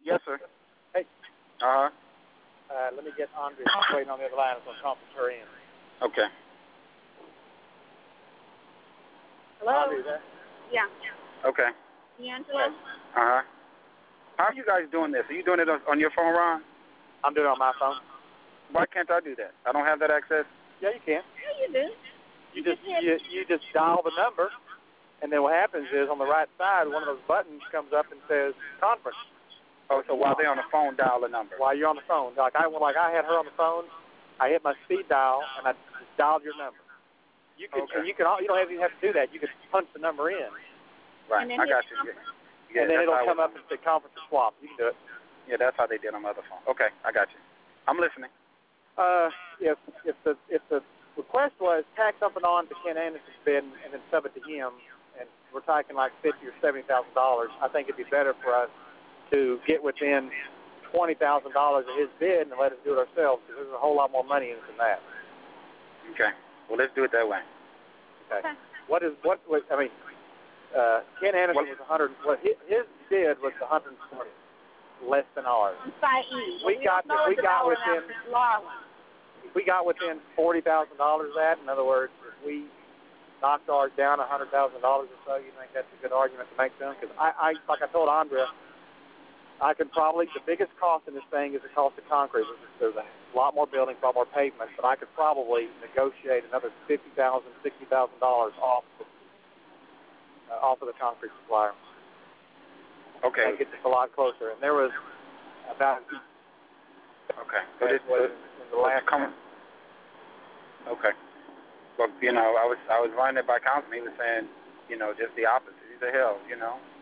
Yes, sir. Hey. Uh-huh. Let me get Andre waiting on the other line. I'm going to conference her in. Okay. Hello? Andre, there? Yeah. Okay. D'Angelo? Uh-huh. How are you guys doing this? Are you doing it on your phone, Ron? I'm doing it on my phone. Why can't I do that? I don't have that access? Yeah, you can. Yeah, you do. You just dial the number, and then what happens is on the right side, one of those buttons comes up and says conference. Oh, so while they're on the phone, dial the number. While you're on the phone, like I had her on the phone, I hit my speed dial and I just dialed your number. You can, okay. you don't even have to do that. You can punch the number in. Right, I got you. Yeah, and then it'll come up and say conference or swap. You can do it. Yeah, that's how they did on my other phone. Okay, I got you. I'm listening. If the request was tack something on to Ken Anderson's bid and then sub it to him, and we're talking like $50,000 or $70,000, I think it'd be better for us to get within $20,000 of his bid and let us do it ourselves, because there's a whole lot more money in it than that. Okay. Well, let's do it that way. Okay. Ken Anderson was 100. His bid was 120, less than ours. We got within $40,000 of that. In other words, if we knocked ours down $100,000 or so, you think that's a good argument to make them? Because like I told Andrea, I could probably, the biggest cost in this thing is the cost of concrete. There's a lot more buildings, a lot more pavement, but I could probably negotiate another $50,000, $60,000 off of the concrete supplier. Okay. That gets us a lot closer. And there was about okay. in the last Okay. Well, I was running it by councilman. He was saying, just the opposite. He said, hell,